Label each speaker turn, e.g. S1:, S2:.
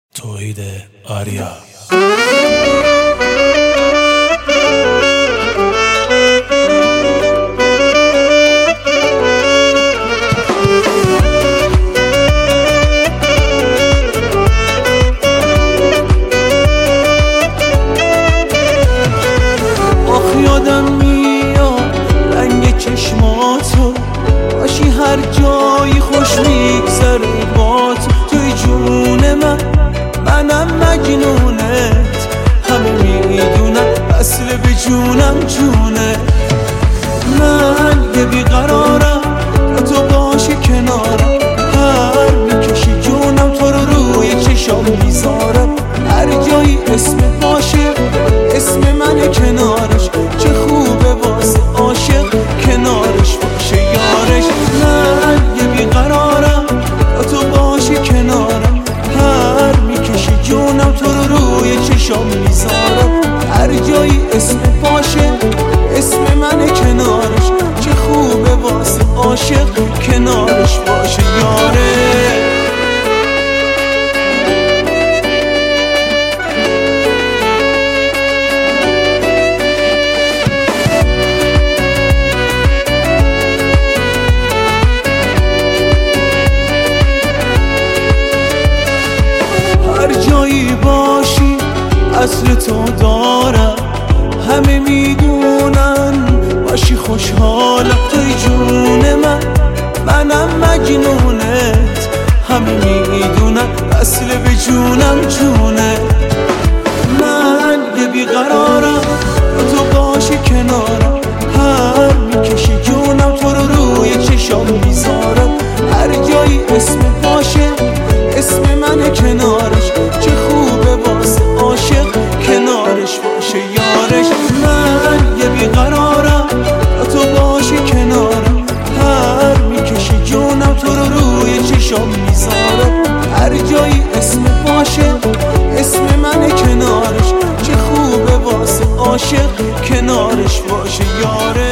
S1: توحید آریا.
S2: آخ یادم میاد رنگ چشماتو، باشی هر جایی خوش میگذره با توی جون منم مجنونت، همه میدونم اصل به جونم جونه. من یه بیقرارم تو باشی کنارم، هر میکشی جونم تو رو روی چشام میذارم، هر جایی اسم باشه اسم من کنارش، چه خوبه واسه عاشق کنارش باشه یارش. من یه بیقرارم تو باشی کنارم، هر میکشی جونم تو رو روی چشام میذارم، هر جایی اسم باشه اسم من کنارش، چه خوبه واسه عاشق کنارش باشه یاره. هر جایی باشی اصل تو دارم، همه میدونن باشی خوشحالم توی جون منم مجنونت، همه میدونن اصل به جونم جونه. من یه بیقرارم تو باشی کنارم، هر میکشی جونم تو رو روی چشام میذارم، هر جایی اسم باشه اسم من کنارش، چه خوبه واسه عاشق کنارش باشه یارش. من یه بیقرارم تو باشی کنارم، هر میکشی جونم تو رو روی چشام میذارم، هر جایی اسم باشه اسم من کنارش، چه خوبه واسه عاشق کنارش باشه یاره.